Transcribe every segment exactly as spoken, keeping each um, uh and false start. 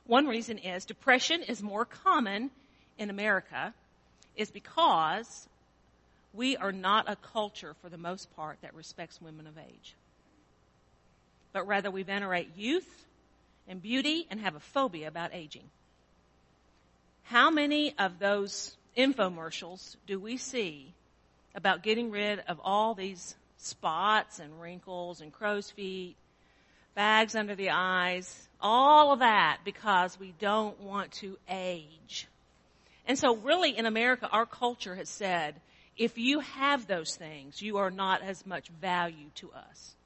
One reason is depression is more common in America is because we are not a culture, for the most part, that respects women of age. But rather we venerate youth and beauty and have a phobia about aging. How many of those infomercials do we see about getting rid of all these spots and wrinkles and crow's feet, bags under the eyes, all of that because we don't want to age? And so really in America, our culture has said, if you have those things, you are not as much value to us.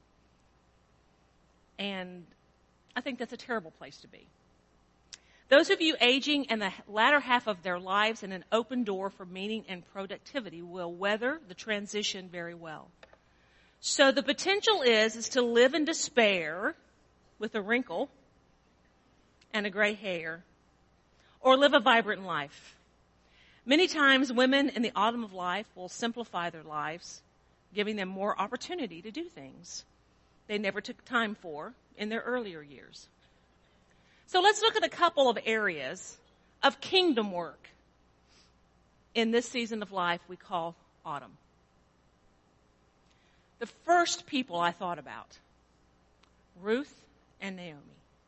And I think that's a terrible place to be. Those of you aging in the latter half of their lives in an open door for meaning and productivity will weather the transition very well. So the potential is, is to live in despair with a wrinkle and a gray hair, or live a vibrant life. Many times women in the autumn of life will simplify their lives, giving them more opportunity to do things they never took time for in their earlier years. So let's look at a couple of areas of kingdom work in this season of life we call autumn. The first people I thought about, Ruth and Naomi.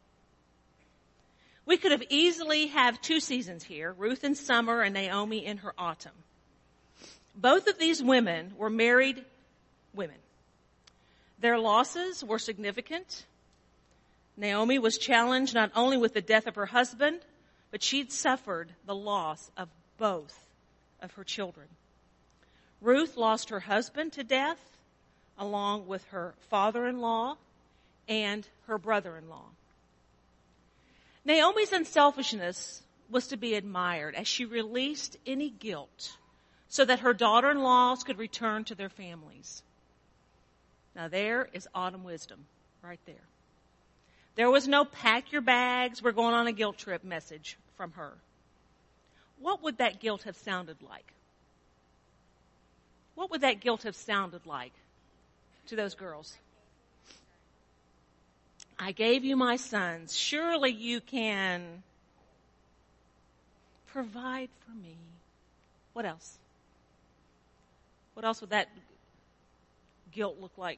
We could have easily have two seasons here, Ruth in summer and Naomi in her autumn. Both of these women were married women. Their losses were significant. Naomi was challenged not only with the death of her husband, but she'd suffered the loss of both of her children. Ruth lost her husband to death, along with her father-in-law and her brother-in-law. Naomi's unselfishness was to be admired as she released any guilt so that her daughter-in-laws could return to their families. Now there is autumn wisdom right there. There was no pack your bags, we're going on a guilt trip message from her. What would that guilt have sounded like? What would that guilt have sounded like to those girls? I gave you my sons. Surely you can provide for me. What else? What else would that guilt look like?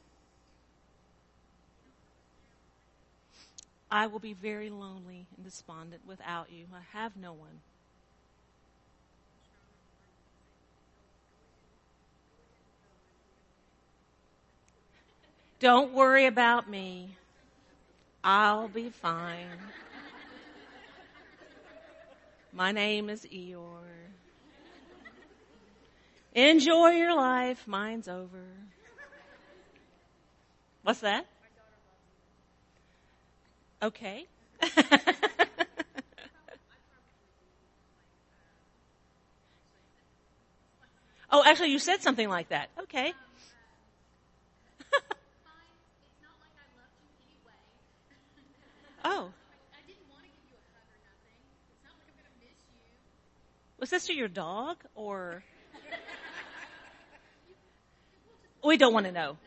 I will be very lonely and despondent without you. I have no one. Don't worry about me. I'll be fine. My name is Eeyore. Enjoy your life. Mine's over. What's that? Okay. Oh, actually, you said something like that. Okay. Oh. I didn't want to give you a hug or nothing. It's not like I'm going to miss you. Was this to your dog or? We don't want to know.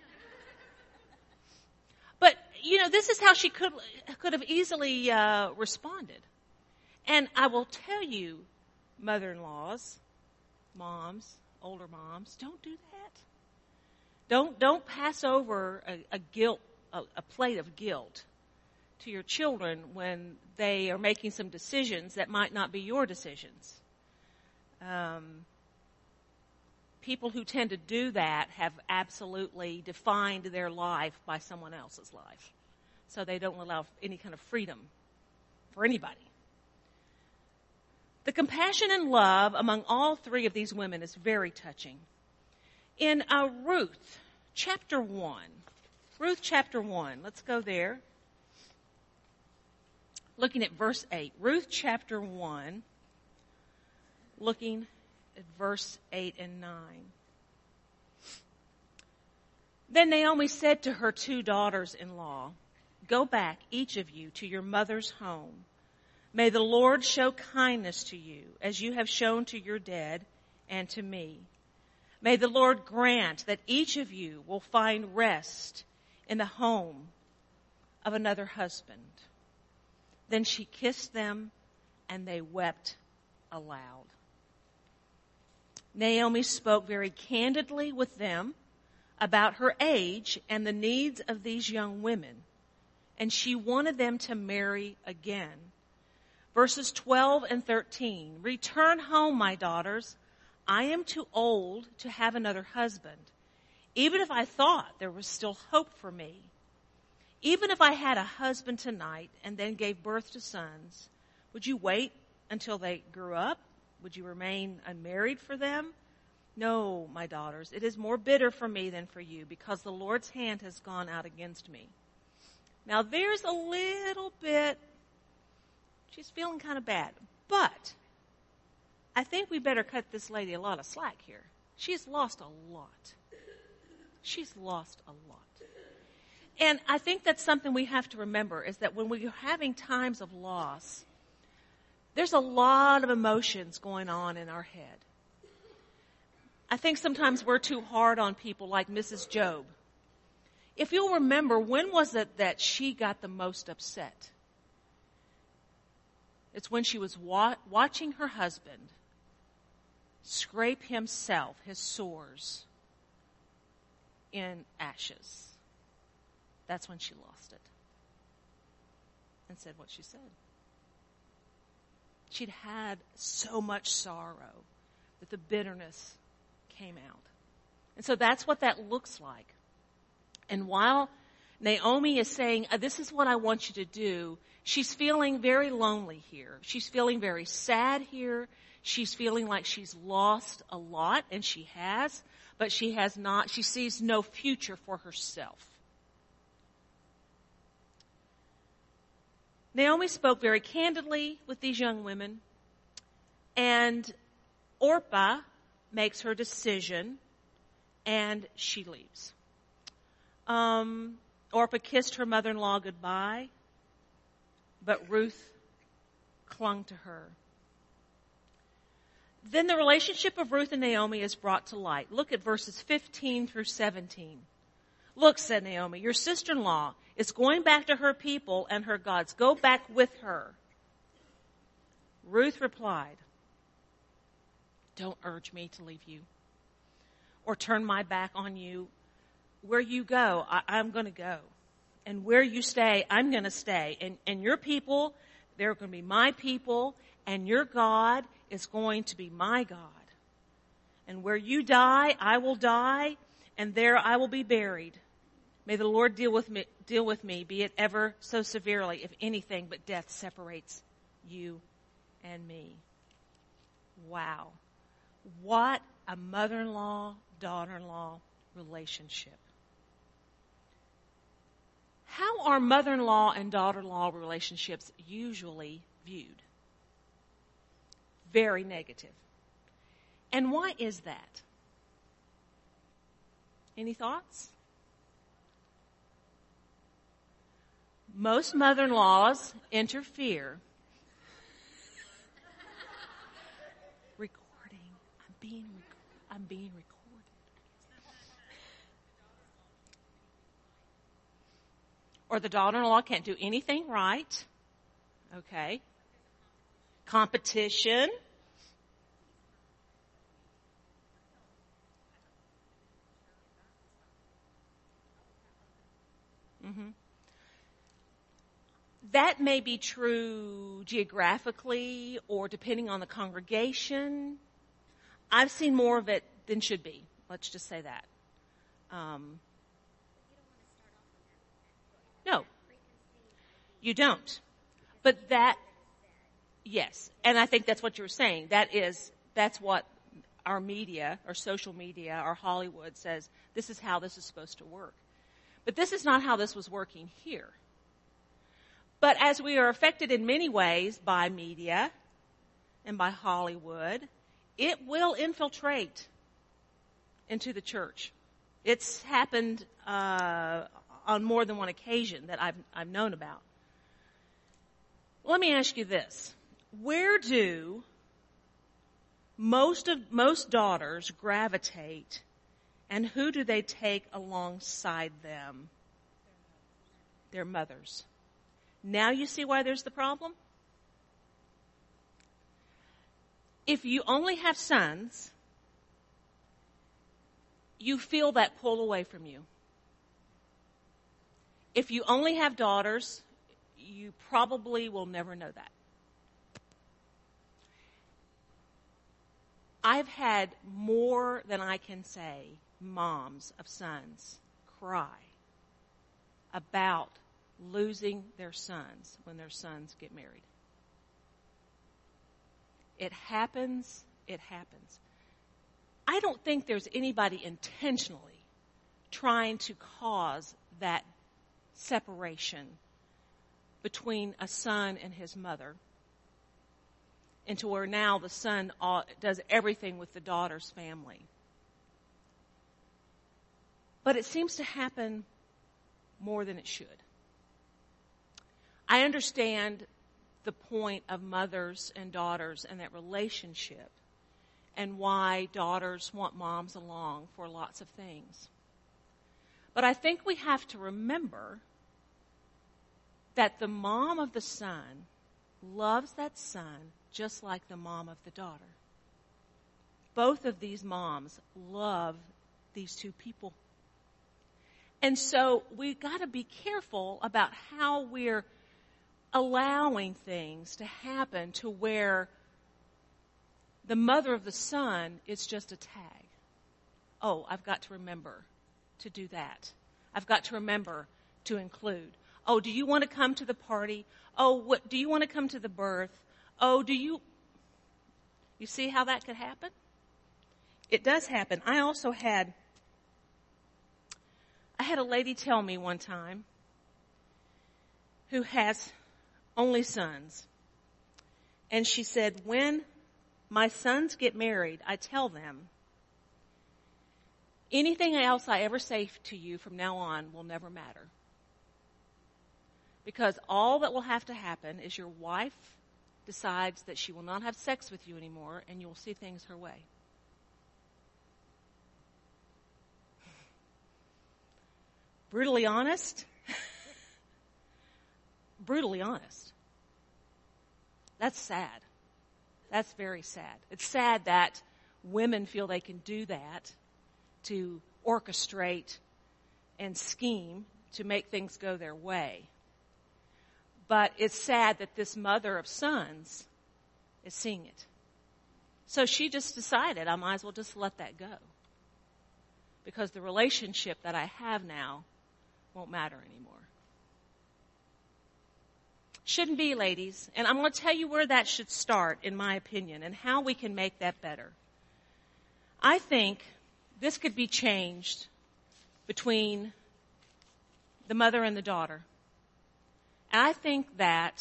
But, you know, this is how she could could have easily uh, responded. And I will tell you, mother-in-laws, moms, older moms, don't do that. Don't don't pass over a, a guilt, a, a plate of guilt to your children when they are making some decisions that might not be your decisions. Um, people who tend to do that have absolutely defined their life by someone else's life. So they don't allow any kind of freedom for anybody. The compassion and love among all three of these women is very touching. In uh, Ruth, chapter one, Ruth chapter one, let's go there. Looking at verse eight. Ruth chapter one, looking at verse eight and nine. Then Naomi said to her two daughters-in-law, "Go back, each of you, to your mother's home. May the Lord show kindness to you, as you have shown to your dead and to me. May the Lord grant that each of you will find rest in the home of another husband." Then she kissed them, and they wept aloud. Naomi spoke very candidly with them about her age and the needs of these young women, and she wanted them to marry again. Verses twelve and thirteen, "Return home, my daughters. I am too old to have another husband. Even if I thought there was still hope for me, even if I had a husband tonight and then gave birth to sons, would you wait until they grew up? Would you remain unmarried for them? No, my daughters, it is more bitter for me than for you, because the Lord's hand has gone out against me." Now there's a little bit, she's feeling kind of bad, but I think we better cut this lady a lot of slack here. She's lost a lot. She's lost a lot. And I think that's something we have to remember, is that when we're having times of loss, there's a lot of emotions going on in our head. I think sometimes we're too hard on people like Missus Job. If you'll remember, when was it that she got the most upset? It's when she was wa- watching her husband scrape himself, his sores, in ashes. That's when she lost it and said what she said. She'd had so much sorrow that the bitterness came out. And so that's what that looks like. And while Naomi is saying, this is what I want you to do, she's feeling very lonely here. She's feeling very sad here. She's feeling like she's lost a lot, and she has, but she has not, she sees no future for herself. Naomi spoke very candidly with these young women, and Orpah makes her decision, and she leaves. Um, Orpah kissed her mother-in-law goodbye, but Ruth clung to her. Then the relationship of Ruth and Naomi is brought to light. Look at verses fifteen through seventeen. "Look," said Naomi, "your sister-in-law is going back to her people and her gods. Go back with her." Ruth replied, "Don't urge me to leave you or turn my back on you. Where you go, I, I'm going to go. And where you stay, I'm going to stay. And, and your people, they're going to be my people. And your God is going to be my God. And where you die, I will die. And there I will be buried. May the Lord deal with me, deal with me, be it ever so severely, if anything but death separates you and me." Wow. What a mother-in-law, daughter-in-law relationship. How are mother-in-law and daughter-in-law relationships usually viewed? Very negative. And why is that? Any thoughts? Most mother-in-laws interfere. Recording. I'm being, rec- I'm being recorded. Or the daughter-in-law can't do anything right. Okay. Competition. Mm-hmm. That may be true geographically or depending on the congregation. I've seen more of it than should be. Let's just say that. Um, no, you don't. But that, yes, and I think that's what you were saying. That is, that's what our media, our social media, our Hollywood says, this is how this is supposed to work. But this is not how this was working here. But as we are affected in many ways by media and by Hollywood, it will infiltrate into the church. It's happened uh, on more than one occasion that I've, I've known about. Let me ask you this. Where do most of most daughters gravitate, and who do they take alongside them? Their mothers. Now you see why there's the problem? If you only have sons, you feel that pull away from you. If you only have daughters, you probably will never know that. I've had more than I can say moms of sons cry about losing their sons when their sons get married. It happens, it happens. I don't think there's anybody intentionally trying to cause that separation between a son and his mother, and to where now the son does everything with the daughter's family. But it seems to happen more than it should. I understand the point of mothers and daughters and that relationship, and why daughters want moms along for lots of things. But I think we have to remember that the mom of the son loves that son just like the mom of the daughter. Both of these moms love these two people. And so we've got to be careful about how we're allowing things to happen to where the mother of the son is just a tag. Oh, I've got to remember to do that. I've got to remember to include. Oh, do you want to come to the party? Oh, what, do you want to come to the birth? Oh, do you? You see how that could happen? It does happen. I also had, I had a lady tell me one time who has only sons. And she said, when my sons get married, I tell them, anything else I ever say to you from now on will never matter. Because all that will have to happen is your wife decides that she will not have sex with you anymore, and you will see things her way. Brutally honest? Brutally honest. That's sad. That's very sad. It's sad that women feel they can do that to orchestrate and scheme to make things go their way. But it's sad that this mother of sons is seeing it. So she just decided I might as well just let that go. Because the relationship that I have now won't matter anymore. Shouldn't be, ladies. And I'm going to tell you where that should start, in my opinion, and how we can make that better. I think this could be changed between the mother and the daughter. And I think that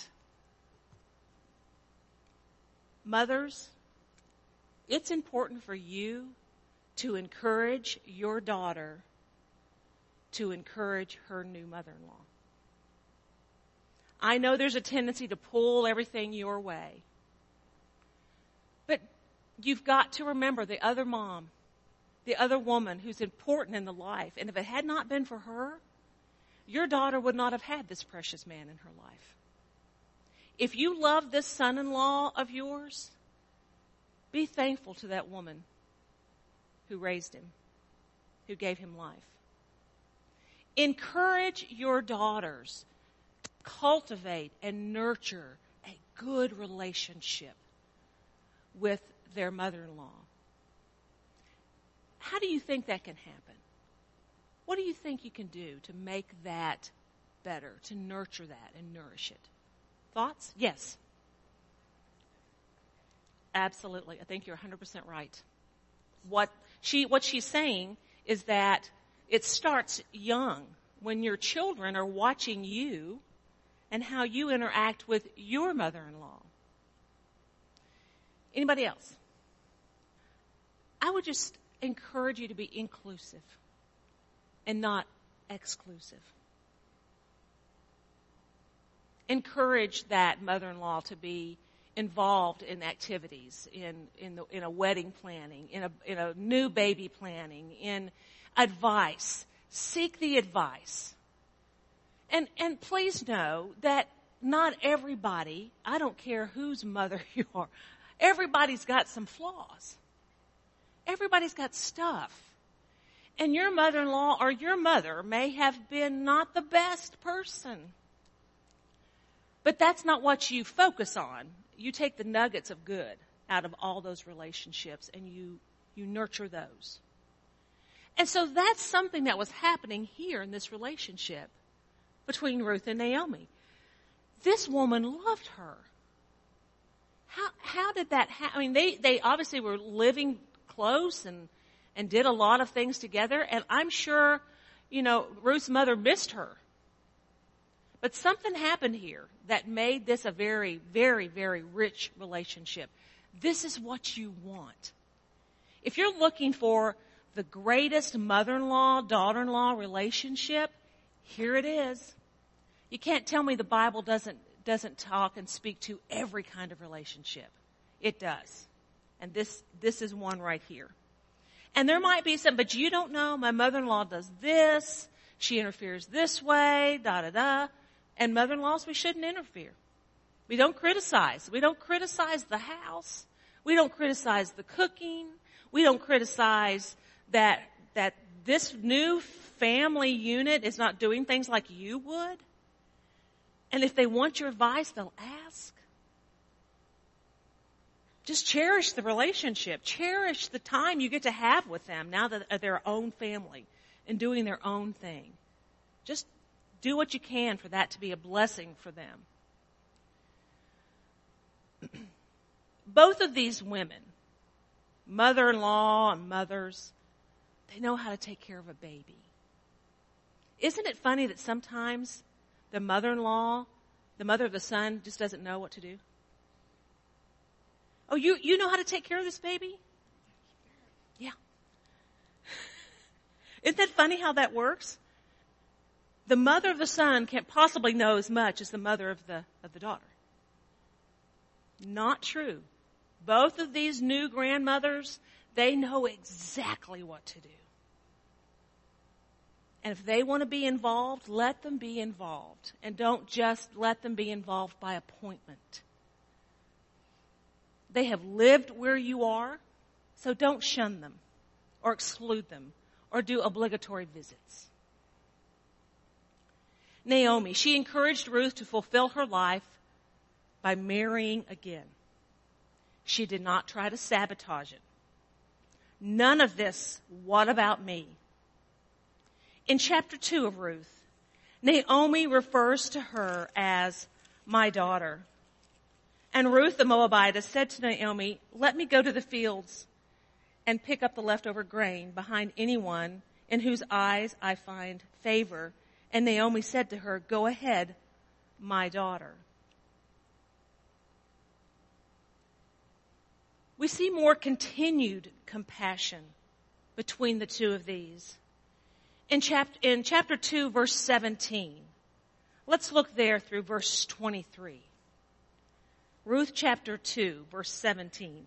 mothers, it's important for you to encourage your daughter to encourage her new mother-in-law. I know there's a tendency to pull everything your way. But you've got to remember the other mom, the other woman who's important in the life. And if it had not been for her, your daughter would not have had this precious man in her life. If you love this son-in-law of yours, be thankful to that woman who raised him, who gave him life. Encourage your daughters to cultivate and nurture a good relationship with their mother-in-law. How do you think that can happen? What do you think you can do to make that better, to nurture that and nourish it? Thoughts? Yes. Absolutely. I think you're one hundred percent right. What she, what she's saying is that it starts young, when your children are watching you and how you interact with your mother-in-law. Anybody else? I would just encourage you to be inclusive and not exclusive. Encourage that mother-in-law to be involved in activities, in in, the, in a wedding planning, in a in a new baby planning, in advice. Seek the advice. And and please know that not everybody, I don't care whose mother you are, everybody's got some flaws. Everybody's got stuff. And your mother-in-law or your mother may have been not the best person. But that's not what you focus on. You take the nuggets of good out of all those relationships and you, you nurture those. And so that's something that was happening here in this relationship between Ruth and Naomi. This woman loved her. How, how did that happen? I mean, they, they obviously were living close and, and did a lot of things together. And I'm sure, you know, Ruth's mother missed her. But something happened here that made this a very, very, very rich relationship. This is what you want. If you're looking for the greatest mother-in-law, daughter-in-law relationship, here it is. You can't tell me the Bible doesn't, doesn't talk and speak to every kind of relationship. It does. And this, this is one right here. And there might be some, but you don't know, my mother-in-law does this, she interferes this way, da-da-da. And mother-in-laws, we shouldn't interfere. We don't criticize. We don't criticize the house. We don't criticize the cooking. We don't criticize that, that this new family unit is not doing things like you would. And if they want your advice, they'll ask. Just cherish the relationship. Cherish the time you get to have with them now that they're their own family and doing their own thing. Just do what you can for that to be a blessing for them. Both of these women, mother-in-law and mothers, they know how to take care of a baby. Isn't it funny that sometimes the mother-in-law, the mother of the son, just doesn't know what to do? Oh, you, you know how to take care of this baby? Yeah. Isn't that funny how that works? The mother of the son can't possibly know as much as the mother of the, of the daughter. Not true. Both of these new grandmothers, they know exactly what to do. And if they want to be involved, let them be involved. And don't just let them be involved by appointment. They have lived where you are, so don't shun them or exclude them or do obligatory visits. Naomi, she encouraged Ruth to fulfill her life by marrying again. She did not try to sabotage it. None of this, what about me? In chapter two of Ruth, Naomi refers to her as my daughter. And Ruth the Moabitess said to Naomi, let me go to the fields and pick up the leftover grain behind anyone in whose eyes I find favor. And Naomi said to her, go ahead, my daughter. We see more continued compassion between the two of these. In chapter, in chapter two, verse seventeen, let's look there through verse twenty-three. Ruth chapter two, verse seventeen.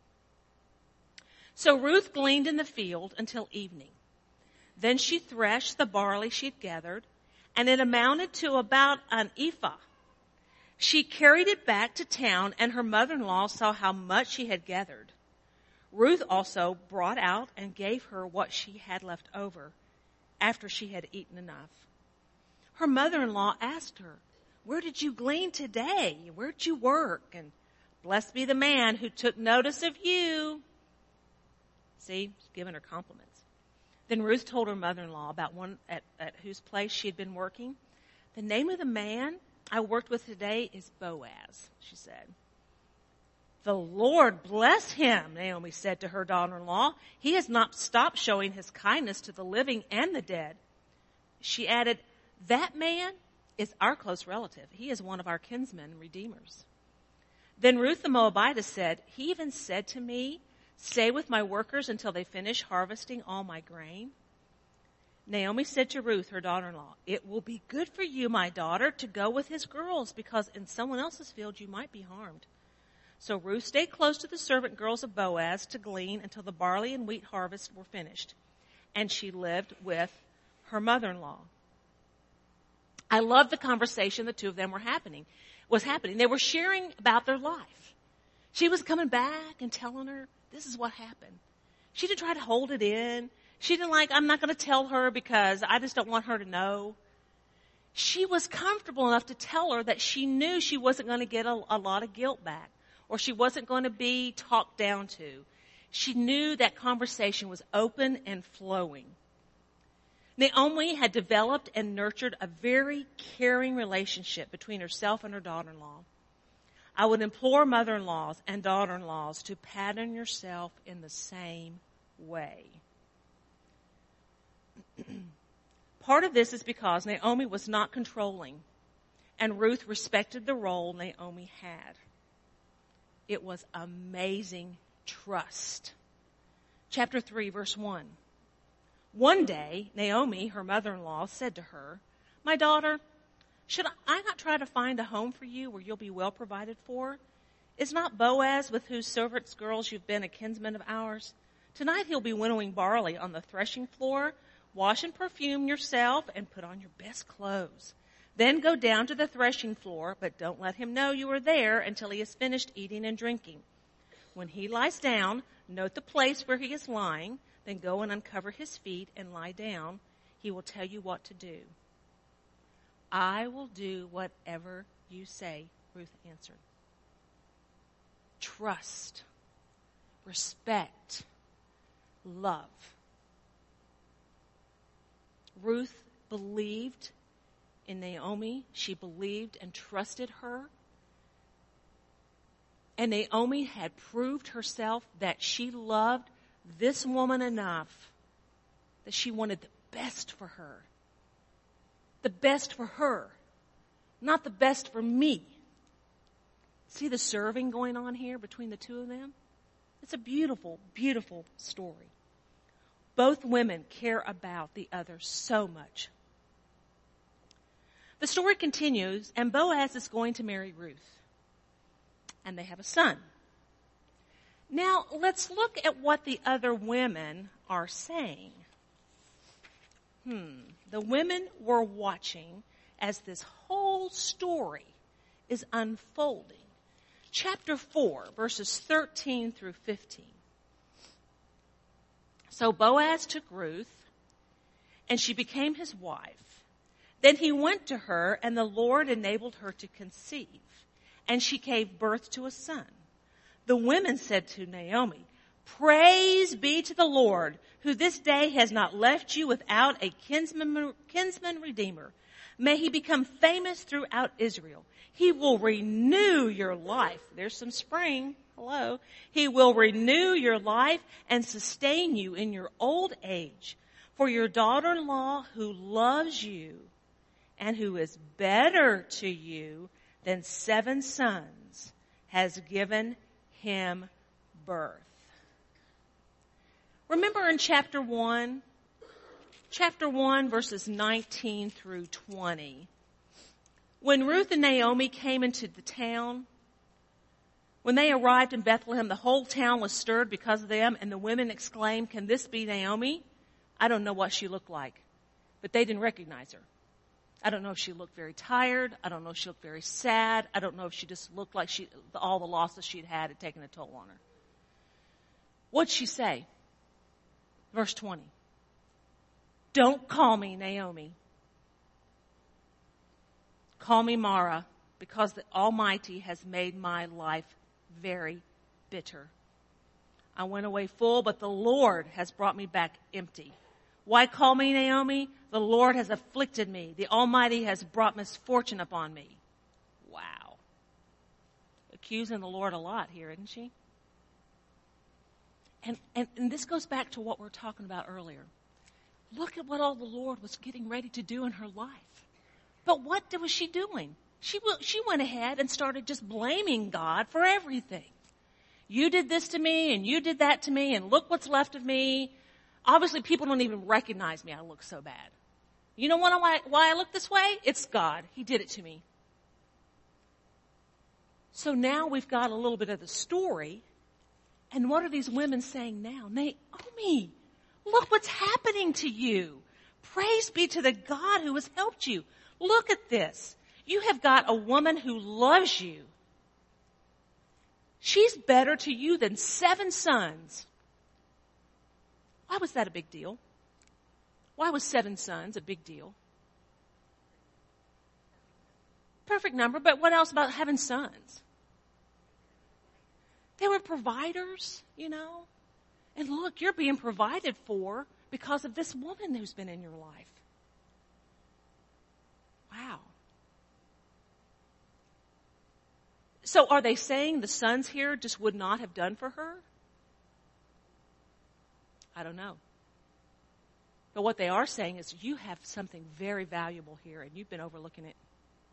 So Ruth gleaned in the field until evening. Then she threshed the barley she had gathered, and it amounted to about an ephah. She carried it back to town, and her mother-in-law saw how much she had gathered. Ruth also brought out and gave her what she had left over after she had eaten enough. Her mother-in-law asked her, where did you glean today? Where'd you work? And blessed be the man who took notice of you. See, she's giving her compliments. Then Ruth told her mother-in-law about one at, at whose place she had been working. The name of the man I worked with today is Boaz, she said. The Lord bless him, Naomi said to her daughter-in-law. He has not stopped showing his kindness to the living and the dead. She added, that man is our close relative. He is one of our kinsmen and redeemers. Then Ruth the Moabitess said, he even said to me, stay with my workers until they finish harvesting all my grain. Naomi said to Ruth, her daughter-in-law, it will be good for you, my daughter, to go with his girls, because in someone else's field you might be harmed. So Ruth stayed close to the servant girls of Boaz to glean until the barley and wheat harvests were finished. And she lived with her mother-in-law. I love the conversation the two of them were happening, was happening. They were sharing about their life. She was coming back and telling her, this is what happened. She didn't try to hold it in. She didn't like, I'm not going to tell her because I just don't want her to know. She was comfortable enough to tell her that she knew she wasn't going to get a, a lot of guilt back, or she wasn't going to be talked down to. She knew that conversation was open and flowing. Naomi had developed and nurtured a very caring relationship between herself and her daughter-in-law. I would implore mother-in-laws and daughter-in-laws to pattern yourself in the same way. Part of this is because Naomi was not controlling, and Ruth respected the role Naomi had. It was amazing trust. Chapter three, verse one. One day, Naomi, her mother-in-law, said to her, my daughter, should I not try to find a home for you where you'll be well provided for? Is not Boaz, with whose servants' girls you've been, a kinsman of ours? Tonight he'll be winnowing barley on the threshing floor. Wash and perfume yourself and put on your best clothes. Then go down to the threshing floor, but don't let him know you are there until he has finished eating and drinking. When he lies down, note the place where he is lying. Then go and uncover his feet and lie down. He will tell you what to do. I will do whatever you say, Ruth answered. Trust, respect, love. Ruth believed in Naomi. She believed and trusted her. And Naomi had proved herself that she loved this woman enough that she wanted the best for her. The best for her, not the best for me. See the serving going on here between the two of them? It's a beautiful, beautiful story. Both women care about the other so much. The story continues, and Boaz is going to marry Ruth. And they have a son. Now, let's look at what the other women are saying. Hmm. The women were watching as this whole story is unfolding. Chapter four, verses thirteen through fifteen. So Boaz took Ruth, and she became his wife. Then he went to her, and the Lord enabled her to conceive, and she gave birth to a son. The women said to Naomi, praise be to the Lord, who this day has not left you without a kinsman, kinsman redeemer. May he become famous throughout Israel. He will renew your life. There's some spring. Hello. He will renew your life and sustain you in your old age. For your daughter-in-law who loves you and who is better to you than seven sons has given him birth. Remember in chapter one, chapter one, verses nineteen through twenty, when Ruth and Naomi came into the town, when they arrived in Bethlehem, the whole town was stirred because of them, and the women exclaimed, can this be Naomi? I don't know what she looked like, but they didn't recognize her. I don't know if she looked very tired. I don't know if she looked very sad. I don't know if she just looked like she, all the losses she'd had had taken a toll on her. What'd she say? Verse twenty. Don't call me Naomi. Call me Mara, because the Almighty has made my life very bitter. I went away full, but the Lord has brought me back empty. Why call me Naomi? The Lord has afflicted me. The Almighty has brought misfortune upon me. Wow. Accusing the Lord a lot here, isn't she? And, and, and this goes back to what we were talking about earlier. Look at what all the Lord was getting ready to do in her life. But what was she doing? She, she went ahead and started just blaming God for everything. You did this to me, and you did that to me, and look what's left of me. Obviously, people don't even recognize me. I look so bad. You know why, why I look this way? It's God. He did it to me. So now we've got a little bit of the story. And what are these women saying now? Naomi, look what's happening to you. Praise be to the God who has helped you. Look at this. You have got a woman who loves you. She's better to you than seven sons. Why was that a big deal? Why was seven sons a big deal? Perfect number, but what else about having sons? They were providers, you know. And look, you're being provided for because of this woman who's been in your life. Wow. So are they saying the sons here just would not have done for her? I don't know. But what they are saying is you have something very valuable here and you've been overlooking it.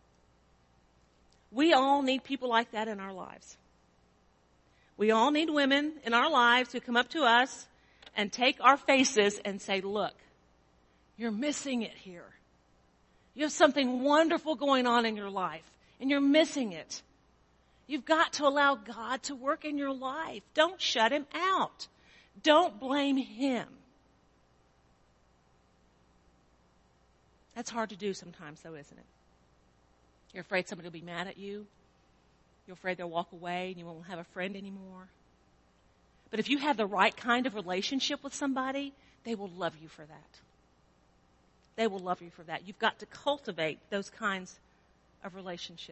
We all need people like that in our lives. We all need women in our lives who come up to us and take our faces and say, look, you're missing it here. You have something wonderful going on in your life and you're missing it. You've got to allow God to work in your life. Don't shut him out. Don't blame him. That's hard to do sometimes, though, isn't it? You're afraid somebody will be mad at you. You're afraid they'll walk away and you won't have a friend anymore. But if you have the right kind of relationship with somebody, they will love you for that. They will love you for that. You've got to cultivate those kinds of relationship.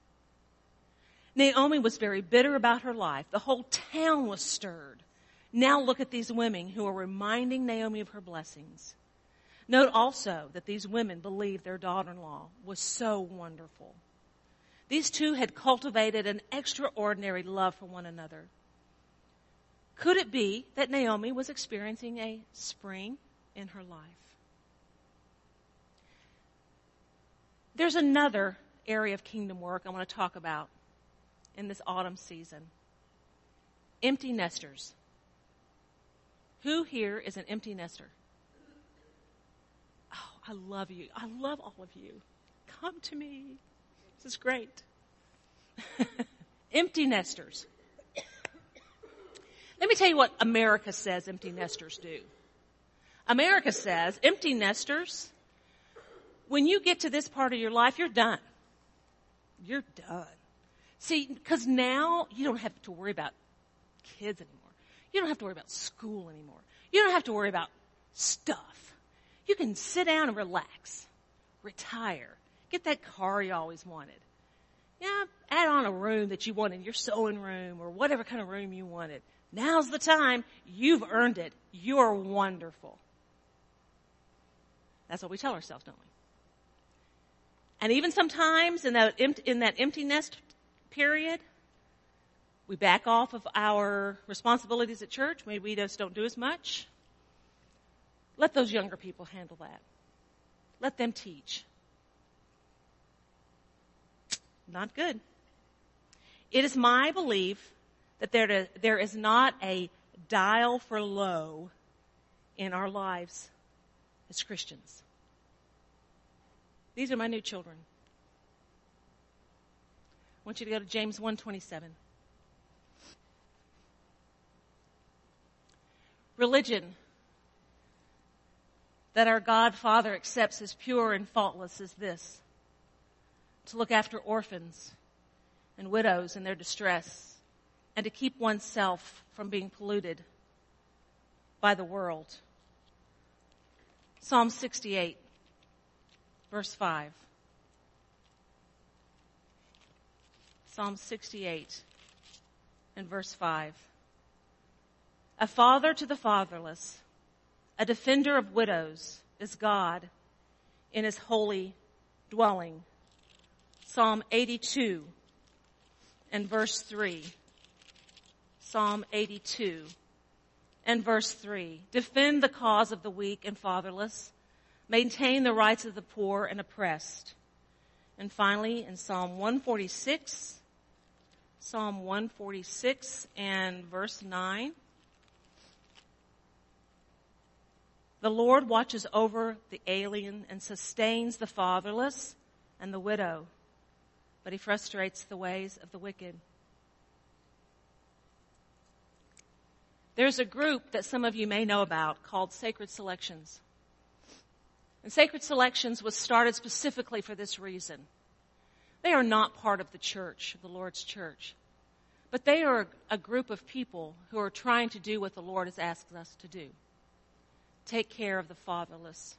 Naomi was very bitter about her life. The whole town was stirred. Now look at these women who are reminding Naomi of her blessings. Note also that these women believed their daughter-in-law was so wonderful. These two had cultivated an extraordinary love for one another. Could it be that Naomi was experiencing a spring in her life? There's another area of kingdom work I want to talk about in this autumn season. Empty nesters. Who here is an empty nester? Oh, I love you. I love all of you. Come to me. This is great. Empty nesters. Let me tell you what America says empty nesters do. America says empty nesters, when you get to this part of your life, you're done. You're done. See, because now you don't have to worry about kids anymore. You don't have to worry about school anymore. You don't have to worry about stuff. You can sit down and relax, retire, get that car you always wanted. Yeah, add on a room that you wanted, your sewing room or whatever kind of room you wanted. Now's the time. You've earned it. You're wonderful. That's what we tell ourselves, don't we? And even sometimes in that in that empty nest period, we back off of our responsibilities at church. Maybe we just don't do as much. Let those younger people handle that. Let them teach. Not good. It is my belief that there, to, there is not a dial for low in our lives as Christians. These are my new children. I want you to go to James one twenty-seven. Religion that our God Father accepts as pure and faultless is this: to look after orphans and widows in their distress, and to keep oneself from being polluted by the world. Psalm sixty-eight, verse five. Psalm sixty-eight and verse five. A father to the fatherless, a defender of widows is God in his holy dwelling. Psalm eighty-two and verse three. Psalm eighty-two and verse three. Defend the cause of the weak and fatherless. Maintain the rights of the poor and oppressed. And finally, in Psalm one forty-six, Psalm one forty-six and verse nine. The Lord watches over the alien and sustains the fatherless and the widow, but he frustrates the ways of the wicked. There's a group that some of you may know about called Sacred Selections. And Sacred Selections was started specifically for this reason. They are not part of the church, the Lord's church. But they are a group of people who are trying to do what the Lord has asked us to do. Take care of the fatherless.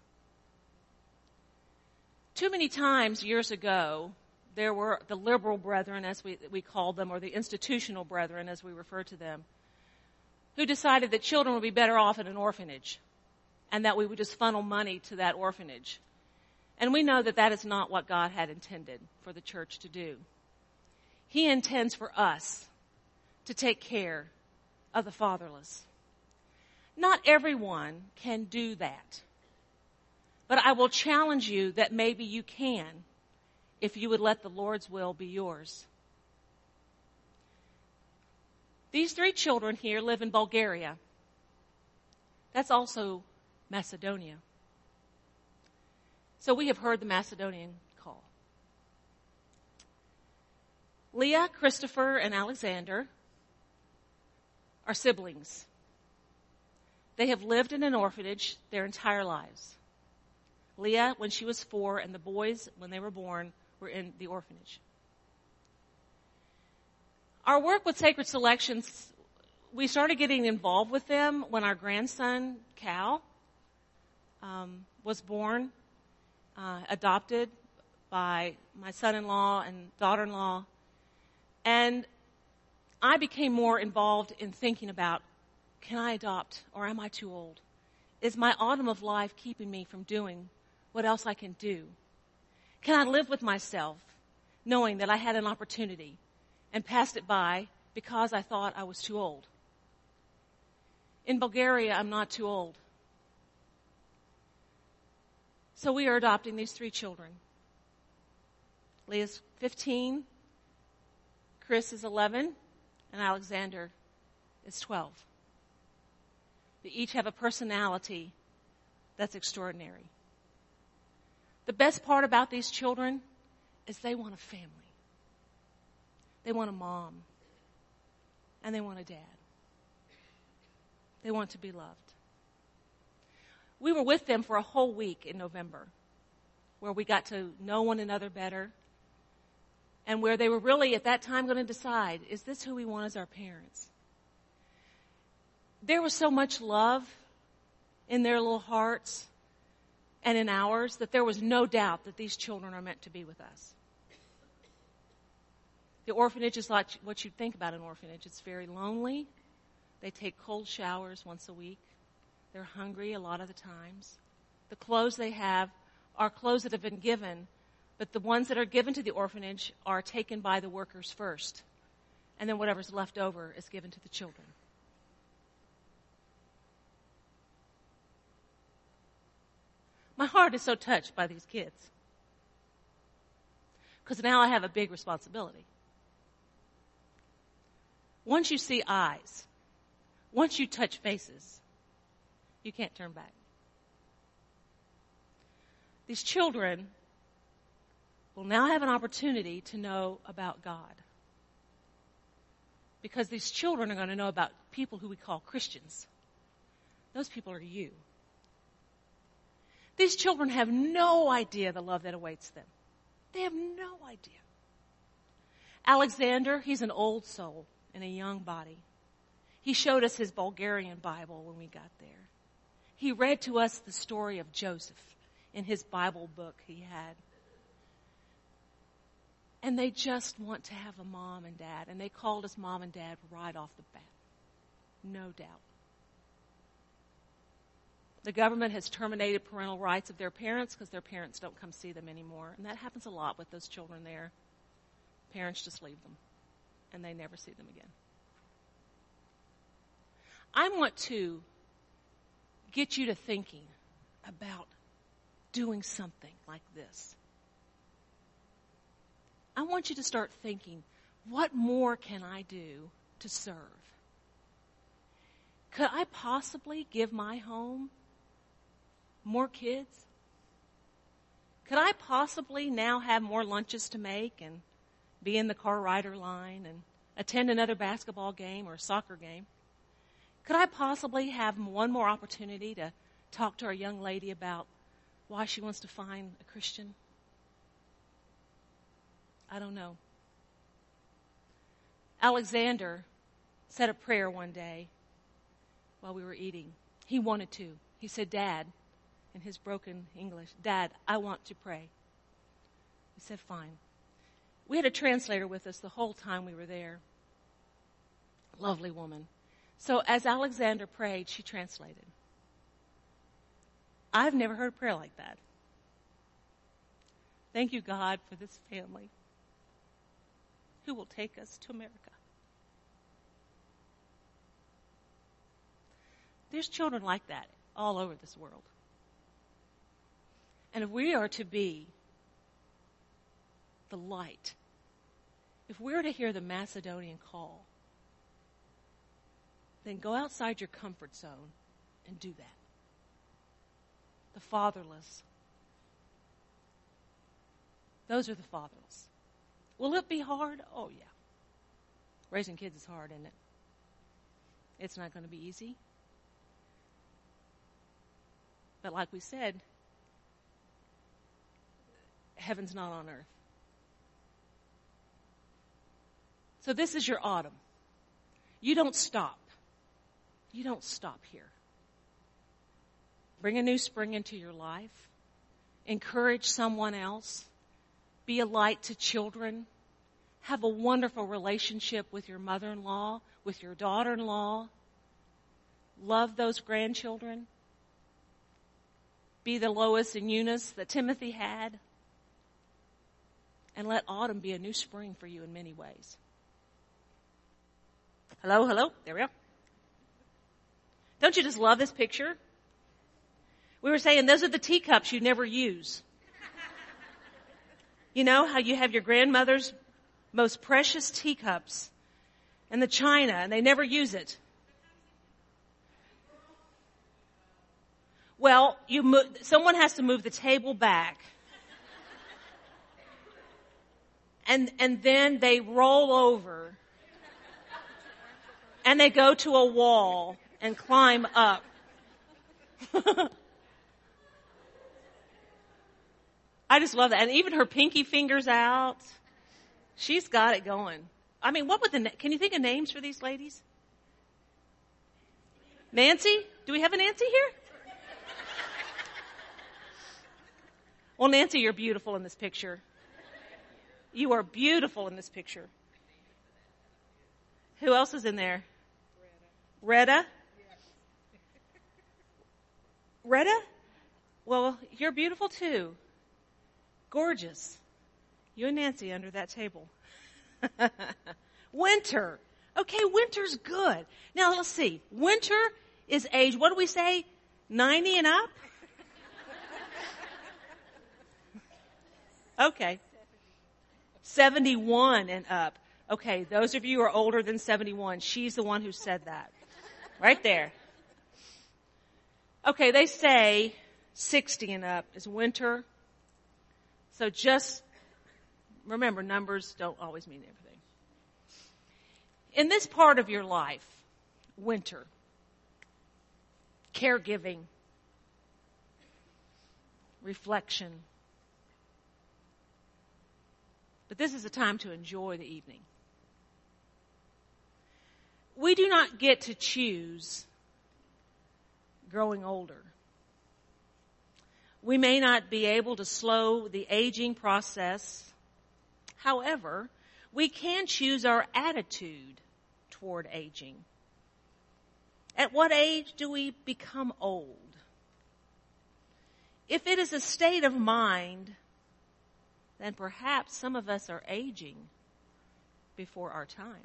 Too many times years ago, there were the liberal brethren, as we, we called them, or the institutional brethren, as we refer to them, who decided that children would be better off in an orphanage and that we would just funnel money to that orphanage. And we know that that is not what God had intended for the church to do. He intends for us to take care of the fatherless. Not everyone can do that. But I will challenge you that maybe you can if you would let the Lord's will be yours. These three children here live in Bulgaria. That's also Macedonia. So we have heard the Macedonian call. Leah, Christopher, and Alexander are siblings. They have lived in an orphanage their entire lives. Leah, when she was four, and the boys, when they were born, were in the orphanage. Our work with Sacred Selections, we started getting involved with them when our grandson, Cal, um, was born, uh, adopted by my son-in-law and daughter-in-law. And I became more involved in thinking about, can I adopt, or am I too old? Is my autumn of life keeping me from doing what else I can do? Can I live with myself, knowing that I had an opportunity and passed it by because I thought I was too old? In Bulgaria, I'm not too old. So we are adopting these three children. Leah's fifteen, Chris is eleven, and Alexander is twelve. They each have a personality that's extraordinary. The best part about these children is they want a family. They want a mom. And they want a dad. They want to be loved. We were with them for a whole week in November, where we got to know one another better, and where they were really at that time going to decide, is this who we want as our parents? There was so much love in their little hearts and in ours that there was no doubt that these children are meant to be with us. The orphanage is like what you'd think about an orphanage. It's very lonely. They take cold showers once a week. They're hungry a lot of the times. The clothes they have are clothes that have been given, but the ones that are given to the orphanage are taken by the workers first. And then whatever's left over is given to the children. My heart is so touched by these kids. Because now I have a big responsibility. Once you see eyes, once you touch faces, you can't turn back. These children will now have an opportunity to know about God. Because these children are going to know about people who we call Christians. Those people are you. These children have no idea the love that awaits them. They have no idea. Alexander, he's an old soul in a young body. He showed us his Bulgarian Bible when we got there. He read to us the story of Joseph in his Bible book he had. And they just want to have a mom and dad. And they called us mom and dad right off the bat. No doubt. The government has terminated parental rights of their parents because their parents don't come see them anymore. And that happens a lot with those children there. Parents just leave them. And they never see them again. I want to get you to thinking about doing something like this. I want you to start thinking, what more can I do to serve? Could I possibly give my home more kids? Could I possibly now have more lunches to make and be in the car rider line and attend another basketball game or soccer game? Could I possibly have one more opportunity to talk to our young lady about Why she wants to find a Christian? I don't know. Alexander said a prayer one day while we were eating. He wanted to. He said, Dad, in his broken English, Dad, I want to pray. He said, fine. We had a translator with us the whole time we were there. Lovely woman. So as Alexander prayed, she translated. I've never heard a prayer like that. Thank you, God, for this family who will take us to America. There's children like that all over this world. And if we are to be the light, if we're to hear the Macedonian call, then go outside your comfort zone and do that. The fatherless. Those are the fatherless. Will it be hard? Oh, yeah. Raising kids is hard, isn't it? It's not going to be easy. But like we said, heaven's not on earth. So this is your autumn. You don't stop. You don't stop here. Bring a new spring into your life. Encourage someone else. Be a light to children. Have a wonderful relationship with your mother-in-law, with your daughter-in-law. Love those grandchildren. Be the Lois and Eunice that Timothy had. And let autumn be a new spring for you in many ways. Hello, hello. There we go. Don't you just love this picture? We were saying those are the teacups you never use. You know how you have your grandmother's most precious teacups and the china, and they never use it. Well, you mo- someone has to move the table back. And, and then they roll over. And they go to a wall and climb up. I just love that. And even her pinky fingers out. She's got it going. I mean, what would the, na- can you think of names for these ladies? Nancy? Do we have a Nancy here? Well, Nancy, you're beautiful in this picture. You are beautiful in this picture. Who else is in there? Retta. Retta? Well, you're beautiful too. Gorgeous. You and Nancy under that table. Winter. Okay, winter's good. Now let's see. Winter is age, what do we say? ninety and up? Okay. seventy-one and up. Okay, those of you who are older than seventy-one, she's the one who said that. Right there. Okay, they say sixty and up is winter. So just remember, numbers don't always mean everything. In this part of your life, winter, caregiving, reflection. But this is a time to enjoy the evening. We do not get to choose growing older. We may not be able to slow the aging process. However, we can choose our attitude toward aging. At what age do we become old? If it is a state of mind, then perhaps some of us are aging before our time.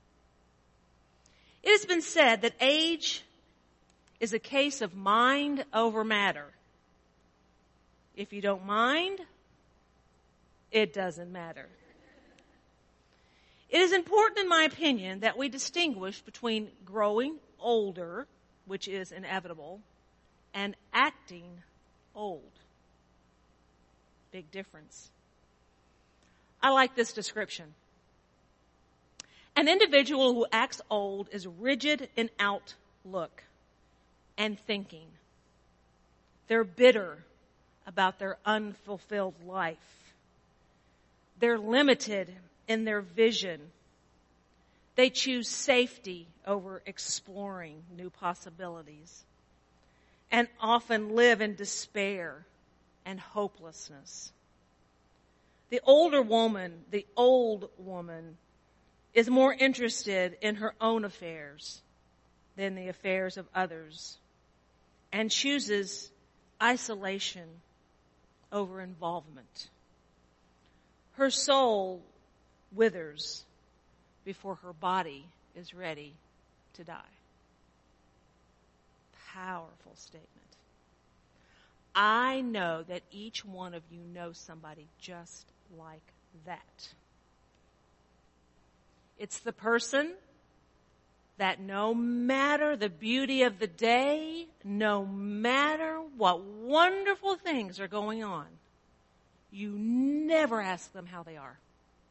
It has been said that age is a case of mind over matter. If you don't mind, it doesn't matter. It is important, in my opinion, that we distinguish between growing older, which is inevitable, and acting old. Big difference. I like this description. An individual who acts old is rigid in outlook and thinking. They're bitter, about their unfulfilled life. They're limited in their vision. They choose safety over exploring new possibilities, and often live in despair and hopelessness. The older woman, the old woman, is more interested in her own affairs than the affairs of others, and chooses isolation over involvement. Her soul withers before her body is ready to die. Powerful statement. I know that each one of you knows somebody just like that. It's the person that no matter the beauty of the day, no matter what wonderful things are going on, you never ask them how they are.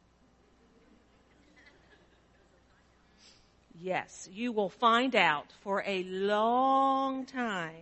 Yes, you will find out for a long time.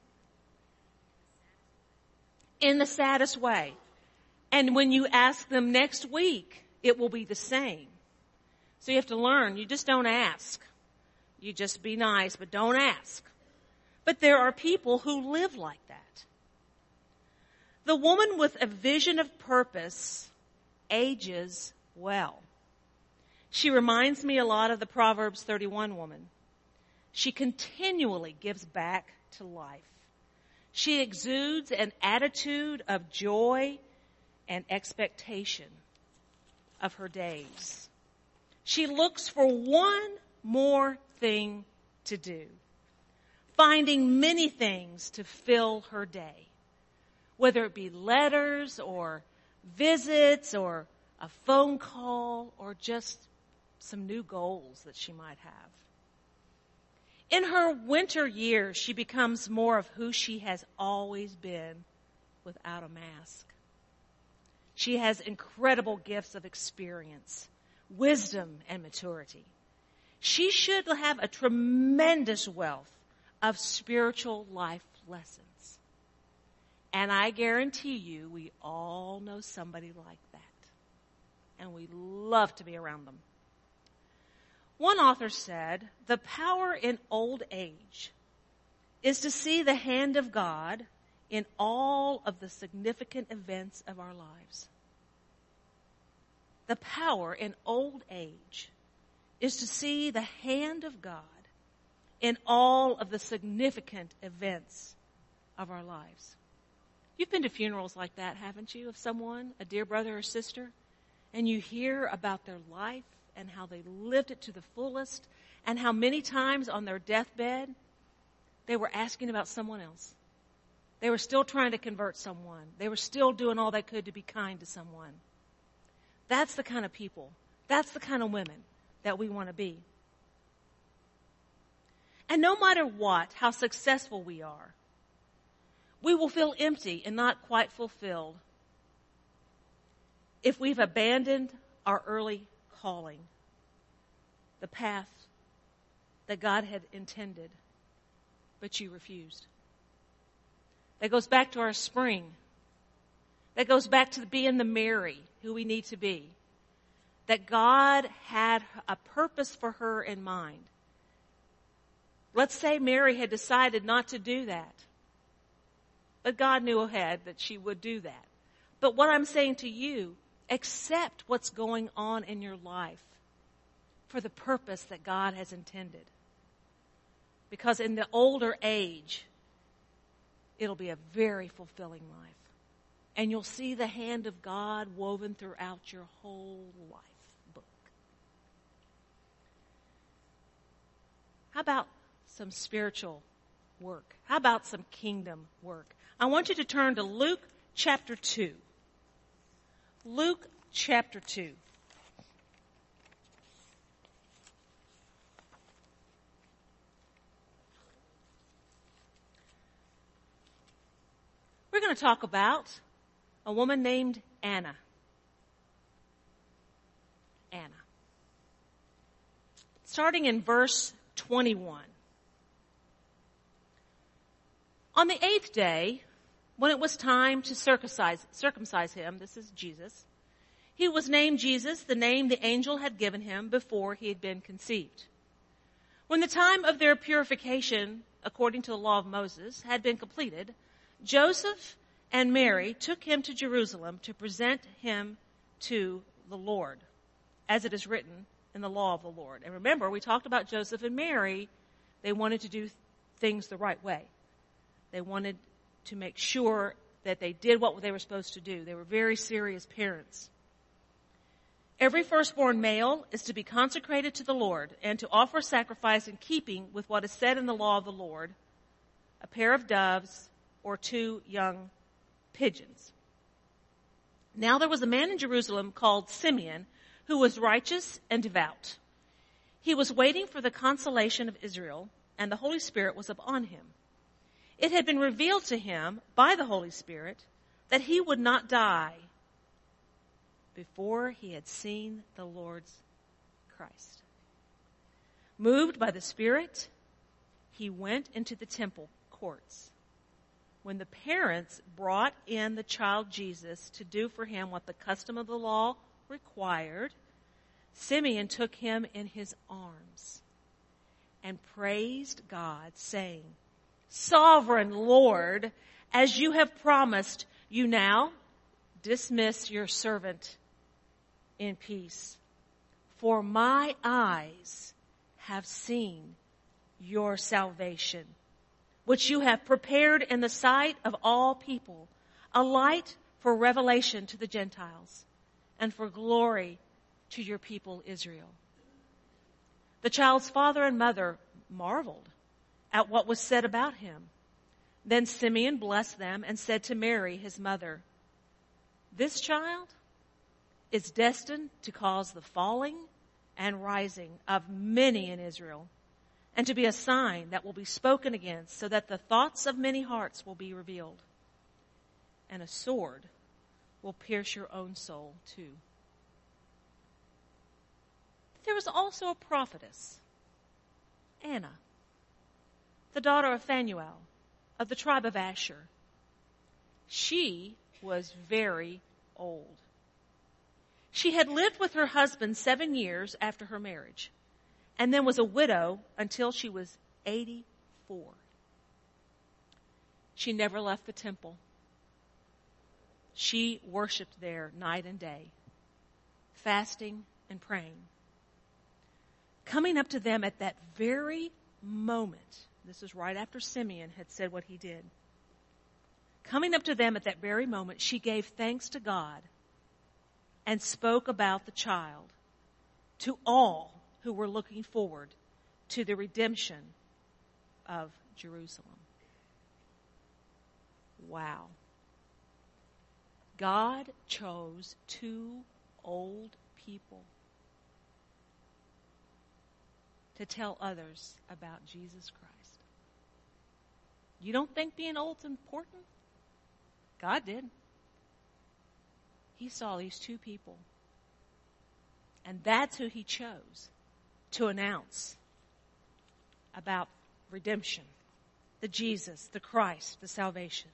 In the saddest way. And when you ask them next week, it will be the same. So you have to learn. You just don't ask. You just be nice, but don't ask. But there are people who live like that. The woman with a vision of purpose ages well. She reminds me a lot of the Proverbs thirty-one woman. She continually gives back to life. She exudes an attitude of joy and expectation of her days. She looks for one more thing to do, finding many things to fill her day, whether it be letters or visits or a phone call or just some new goals that she might have. In her winter years, she becomes more of who she has always been without a mask. She has incredible gifts of experience, wisdom, and maturity. She should have a tremendous wealth of spiritual life lessons. And I guarantee you, we all know somebody like that. And we love to be around them. One author said, the power in old age is to see the hand of God in all of the significant events of our lives. The power in old age is to see the hand of God in all of the significant events of our lives. You've been to funerals like that, haven't you, of someone, a dear brother or sister, and you hear about their life and how they lived it to the fullest, and how many times on their deathbed they were asking about someone else. They were still trying to convert someone. They were still doing all they could to be kind to someone. That's the kind of people, that's the kind of women that we want to be. And no matter what, how successful we are, we will feel empty and not quite fulfilled if we've abandoned our early calling, the path that God had intended, but you refused. That goes back to our spring. That goes back to being the Mary who we need to be. That God had a purpose for her in mind. Let's say Mary had decided not to do that. But God knew ahead that she would do that. But what I'm saying to you, accept what's going on in your life for the purpose that God has intended. Because in the older age, it'll be a very fulfilling life. And you'll see the hand of God woven throughout your whole life book. How about some spiritual work? How about some kingdom work? I want you to turn to Luke chapter two. Luke chapter two. We're going to talk about a woman named Anna. Anna. Starting in verse twenty-one. On the eighth day, when it was time to circumcise, circumcise him, this is Jesus, he was named Jesus, the name the angel had given him before he had been conceived. When the time of their purification, according to the law of Moses, had been completed, Joseph and Mary took him to Jerusalem to present him to the Lord, as it is written in the law of the Lord. And remember, we talked about Joseph and Mary. They wanted to do things the right way. They wanted to make sure that they did what they were supposed to do. They were very serious parents. Every firstborn male is to be consecrated to the Lord and to offer sacrifice in keeping with what is said in the law of the Lord, a pair of doves or two young pigeons. Now there was a man in Jerusalem called Simeon who was righteous and devout. He was waiting for the consolation of Israel, and the Holy Spirit was upon him. It had been revealed to him by the Holy Spirit that he would not die before he had seen the Lord's Christ. Moved by the Spirit, he went into the temple courts. When the parents brought in the child Jesus to do for him what the custom of the law required, Simeon took him in his arms and praised God, saying, "Sovereign Lord, as you have promised, you now dismiss your servant in peace. For my eyes have seen your salvation, which you have prepared in the sight of all people, a light for revelation to the Gentiles and for glory to your people Israel." The child's father and mother marveled at what was said about him. Then Simeon blessed them and said to Mary, his mother, "This child is destined to cause the falling and rising of many in Israel, and to be a sign that will be spoken against, so that the thoughts of many hearts will be revealed. And a sword will pierce your own soul too." There was also a prophetess, Anna, the daughter of Phanuel, of the tribe of Asher. She was very old. She had lived with her husband seven years after her marriage, and then was a widow until she was eighty-four. She never left the temple. She worshiped there night and day, fasting and praying. Coming up to them at that very moment, this is right after Simeon had said what he did. Coming up to them at that very moment, she gave thanks to God and spoke about the child to all who were looking forward to the redemption of Jerusalem. Wow. God chose two old people to tell others about Jesus Christ. You don't think being old's important? God did. He saw these two people, and that's who he chose to announce about redemption, the Jesus, the Christ, the salvation.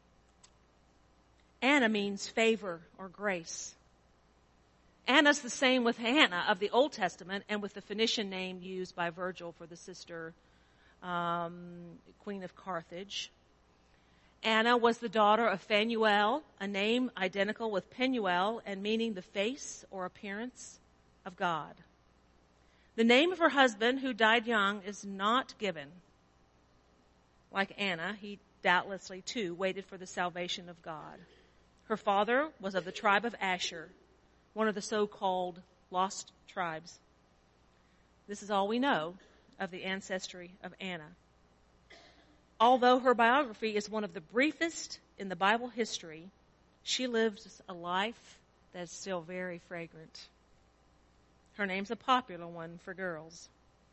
Anna means favor or grace. Anna's the same with Hannah of the Old Testament and with the Phoenician name used by Virgil for the sister, um, Queen of Carthage. Anna was the daughter of Phanuel, a name identical with Penuel and meaning the face or appearance of God. The name of her husband, who died young, is not given. Like Anna, he doubtlessly too waited for the salvation of God. Her father was of the tribe of Asher, one of the so-called lost tribes. This is all we know of the ancestry of Anna. Although her biography is one of the briefest in the Bible history, she lives a life that's still very fragrant. Her name's a popular one for girls.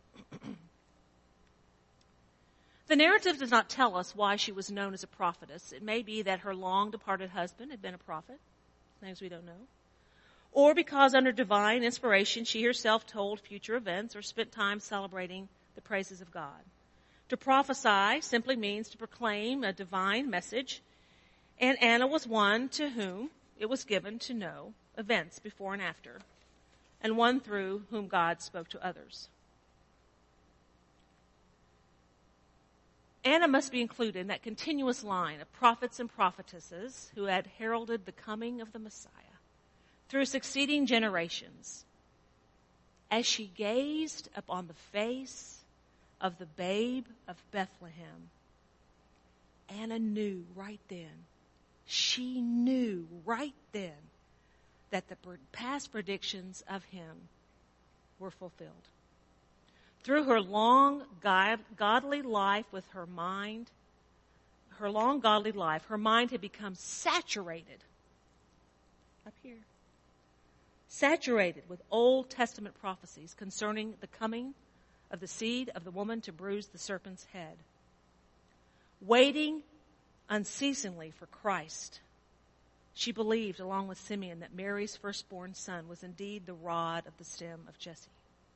The narrative does not tell us why she was known as a prophetess. It may be that her long-departed husband had been a prophet, names we don't know, or because under divine inspiration she herself told future events or spent time celebrating the praises of God. To prophesy simply means to proclaim a divine message, And Anna was one to whom it was given to know events before and after, and one through whom God spoke to others. Anna must be included in that continuous line of prophets and prophetesses who had heralded the coming of the Messiah through succeeding generations. As she gazed upon the face of the babe of Bethlehem, Anna knew right then, she knew right then that the past predictions of him were fulfilled. Through her long God, godly life with her mind, her long godly life, her mind had become saturated, up here, saturated with Old Testament prophecies concerning the coming of the seed of the woman to bruise the serpent's head. Waiting unceasingly for Christ, she believed, along with Simeon, that Mary's firstborn son was indeed the rod of the stem of Jesse.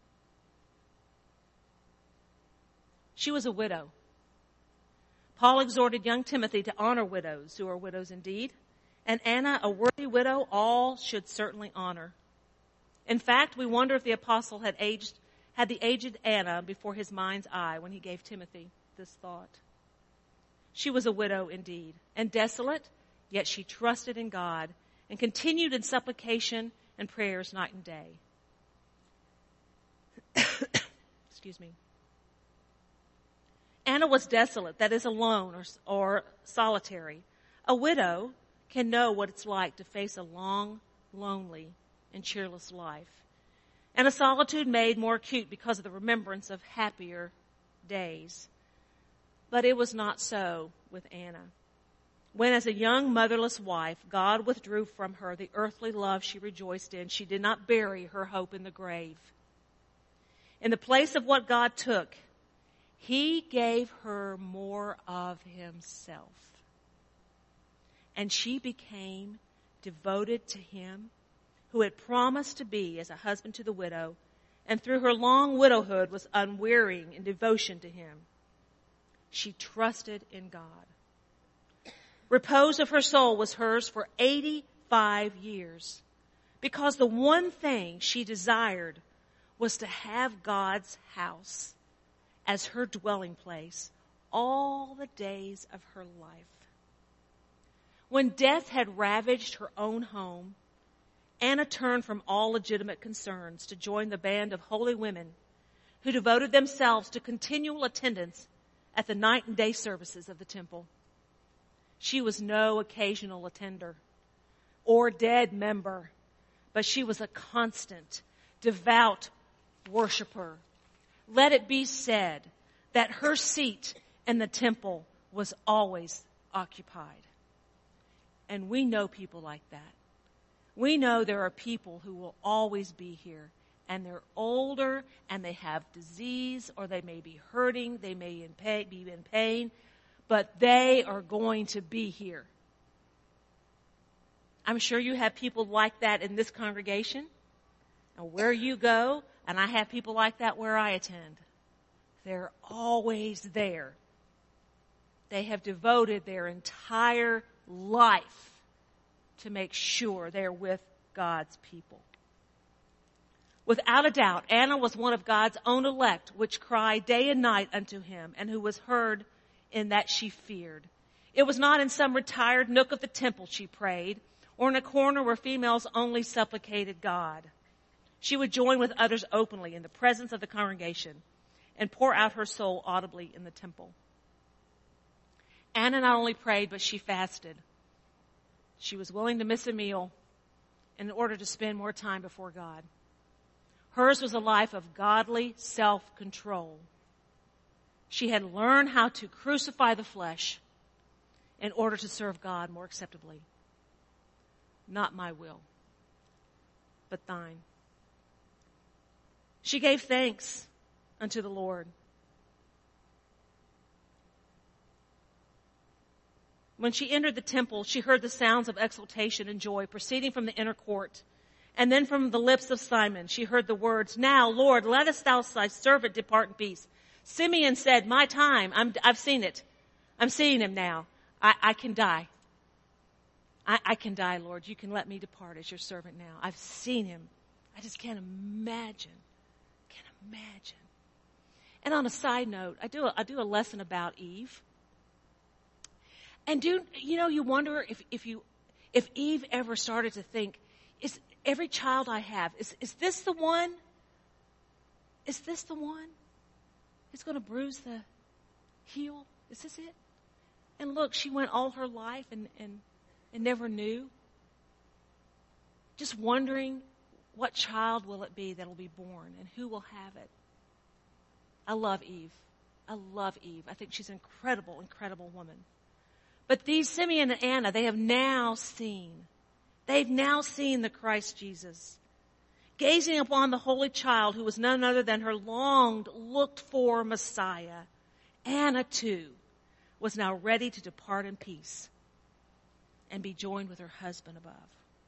She was a widow. Paul exhorted young Timothy to honor widows, who are widows indeed, and Anna, a worthy widow, all should certainly honor. In fact, we wonder if the apostle had aged, had the aged Anna before his mind's eye when he gave Timothy this thought. She was a widow indeed, and desolate, yet she trusted in God and continued in supplication and prayers night and day. Excuse me. Anna was desolate, that is alone or, or solitary. A widow can know what it's like to face a long, lonely, and cheerless life, and a solitude made more acute because of the remembrance of happier days. But it was not so with Anna. When, as a young motherless wife, God withdrew from her the earthly love she rejoiced in, she did not bury her hope in the grave. In the place of what God took, He gave her more of Himself. And she became devoted to Him, who had promised to be as a husband to the widow, and through her long widowhood was unwearying in devotion to Him. She trusted in God. Repose of her soul was hers for eighty-five years, because the one thing she desired was to have God's house as her dwelling place all the days of her life. When death had ravaged her own home, Anna turned from all legitimate concerns to join the band of holy women who devoted themselves to continual attendance at the night and day services of the temple. She was no occasional attender or dead member, but she was a constant, devout worshiper. Let it be said that her seat in the temple was always occupied. And we know people like that. We know there are people who will always be here, and they're older, and they have disease, or they may be hurting, they may in pain, be in pain, but they are going to be here. I'm sure you have people like that in this congregation, and where you go, and I have people like that where I attend. They're always there. They have devoted their entire life to make sure they're with God's people. Without a doubt, Anna was one of God's own elect, which cried day and night unto Him, and who was heard in that she feared. It was not in some retired nook of the temple she prayed, or in a corner where females only supplicated God. She would join with others openly in the presence of the congregation and pour out her soul audibly in the temple. Anna not only prayed, but she fasted. She was willing to miss a meal in order to spend more time before God. Hers was a life of godly self-control. She had learned how to crucify the flesh in order to serve God more acceptably. Not my will, but thine. She gave thanks unto the Lord. When she entered the temple, she heard the sounds of exultation and joy proceeding from the inner court. And then from the lips of Simon, she heard the words, "Now, Lord, lettest thou thy servant depart in peace." Simeon said, "My time, I'm, I've seen it. I'm seeing him now. I, I can die. I, I can die, Lord. You can let me depart as your servant now. I've seen him. I just can't imagine. Can't imagine. And on a side note, I do a, I do a lesson about Eve. And do you know, you wonder if, if you if Eve ever started to think, is every child I have, is, is this the one? Is this the one who's going to bruise the heel? Is this it? And look, she went all her life and, and, and never knew. Just wondering, what child will it be that will be born and who will have it? I love Eve. I love Eve. I think she's an incredible, incredible woman. But these Simeon and Anna, they have now seen. They've now seen the Christ Jesus. Gazing upon the Holy Child who was none other than her longed, looked for Messiah, Anna too was now ready to depart in peace and be joined with her husband above.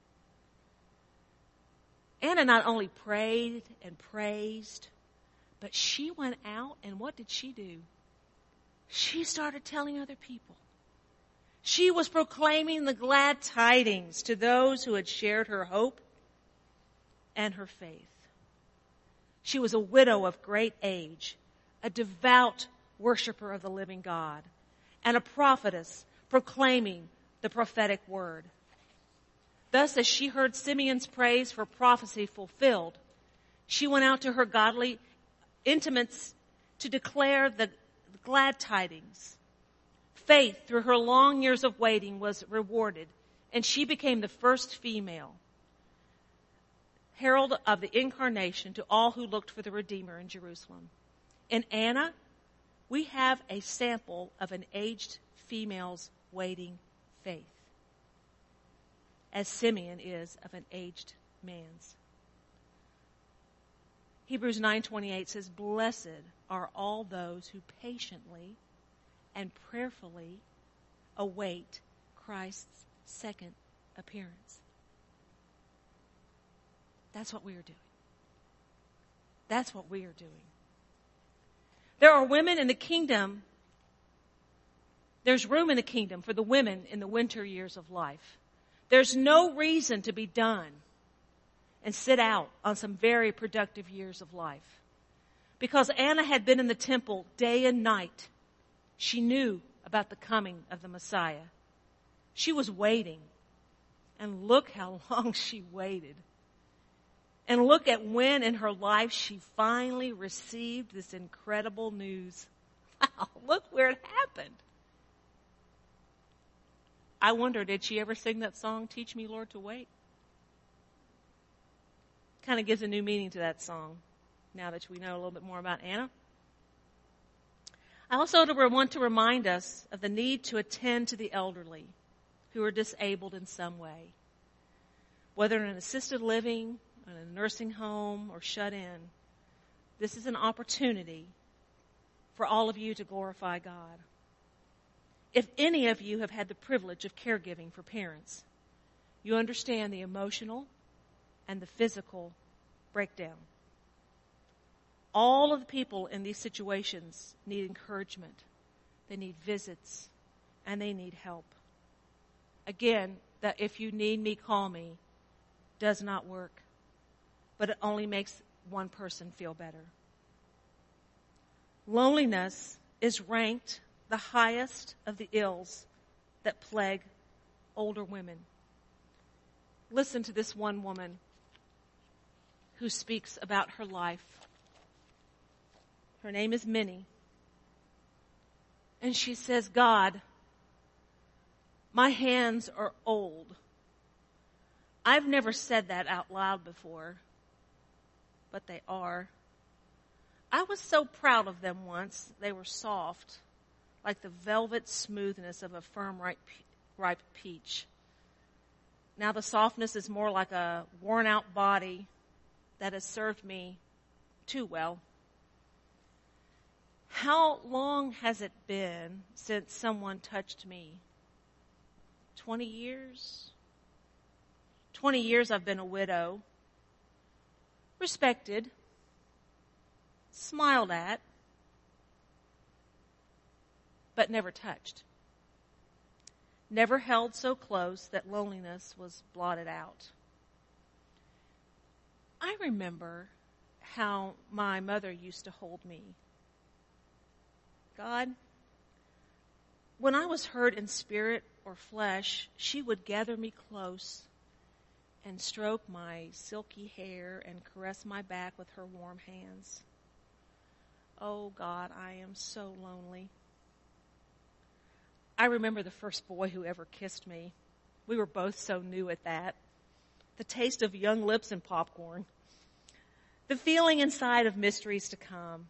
Anna not only prayed and praised, but she went out and what did she do? She started telling other people. She was proclaiming the glad tidings to those who had shared her hope and her faith. She was a widow of great age, a devout worshiper of the living God, and a prophetess proclaiming the prophetic word. Thus, as she heard Simeon's praise for prophecy fulfilled, she went out to her godly intimates to declare the glad tidings. Faith, through her long years of waiting, was rewarded, and she became the first female herald of the incarnation to all who looked for the Redeemer in Jerusalem. In Anna, we have a sample of an aged female's waiting faith, as Simeon is of an aged man's. Hebrews nine twenty-eight says, "Blessed are all those who patiently and prayerfully await Christ's second appearance." That's what we are doing. That's what we are doing. There are women in the kingdom. There's room in the kingdom for the women in the winter years of life. There's no reason to be done and sit out on some very productive years of life. Because Anna had been in the temple day and night. She knew about the coming of the Messiah. She was waiting. And look how long she waited. And look at when in her life she finally received this incredible news. Wow, look where it happened. I wonder, did she ever sing that song, "Teach Me, Lord, to Wait"? Kind of gives a new meaning to that song, now that we know a little bit more about Anna. I also want to remind us of the need to attend to the elderly who are disabled in some way, whether in an assisted living, in a nursing home, or shut in. This is an opportunity for all of you to glorify God. If any of you have had the privilege of caregiving for parents, you understand the emotional and the physical breakdown. All of the people in these situations need encouragement. They need visits, and they need help. Again, that "if you need me, call me" does not work, but it only makes one person feel better. Loneliness is ranked the highest of the ills that plague older women. Listen to this one woman who speaks about her life. Her name is Minnie. And she says, "God, my hands are old. I've never said that out loud before, but they are. I was so proud of them once. They were soft, like the velvet smoothness of a firm, ripe, ripe peach. Now the softness is more like a worn-out body that has served me too well. How long has it been since someone touched me? Twenty years? Twenty years I've been a widow. Respected. Smiled at. But never touched. never held so close that loneliness was blotted out. I remember how my mother used to hold me. God, when I was hurt in spirit or flesh, she would gather me close and stroke my silky hair and caress my back with her warm hands. Oh God, I am so lonely. I remember the first boy who ever kissed me. We were both so new at that. The taste of young lips and popcorn. The feeling inside of mysteries to come.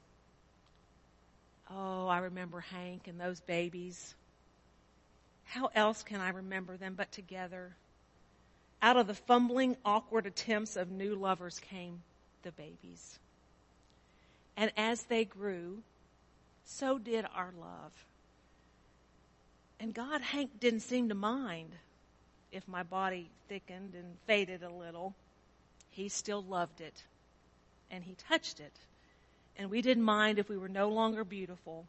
Oh, I remember Hank and those babies. How else can I remember them but together? Out of the fumbling, awkward attempts of new lovers came the babies. And as they grew, so did our love. And God, Hank didn't seem to mind if my body thickened and faded a little. He still loved it. And he touched it. And we didn't mind if we were no longer beautiful.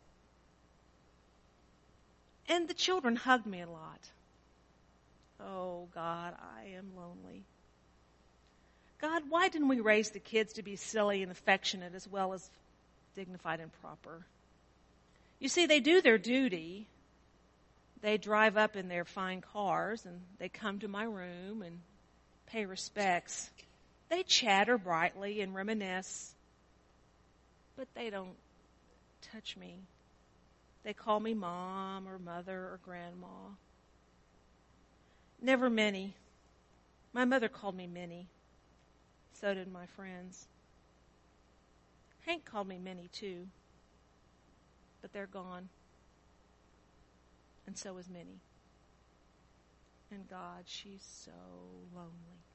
And the children hugged me a lot. Oh, God, I am lonely. God, why didn't we raise the kids to be silly and affectionate as well as dignified and proper? You see, they do their duty. They drive up in their fine cars and they come to my room and pay respects. They chatter brightly and reminisce, but they don't touch me. They call me mom or mother or grandma. Never Minnie. My mother called me Minnie. So did my friends. Hank called me Minnie too, but they're gone. And so is Minnie. And God, she's so lonely.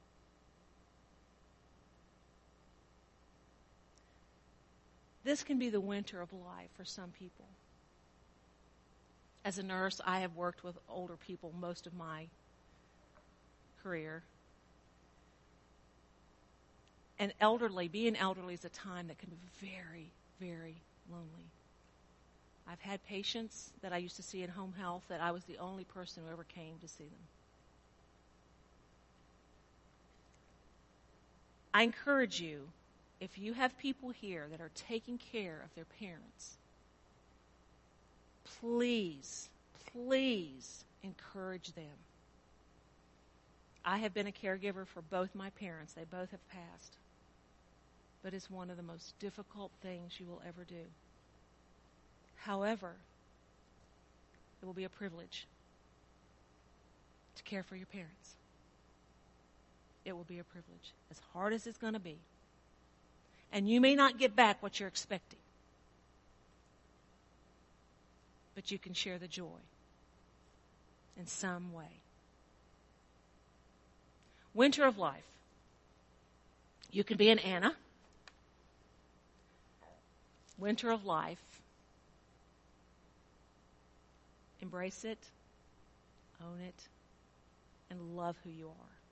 This can be the winter of life for some people. As a nurse, I have worked with older people most of my career. And elderly, being elderly is a time that can be very, very lonely. I've had patients that I used to see in home health that I was the only person who ever came to see them. I encourage you, if you have people here that are taking care of their parents, please, please encourage them. I have been a caregiver for both my parents. They both have passed. But it's one of the most difficult things you will ever do. However, it will be a privilege to care for your parents. It will be a privilege, as hard as it's going to be. And you may not get back what you're expecting, but you can share the joy in some way. Winter of life. You can be an Anna. Winter of life. Embrace it, own it, and love who you are.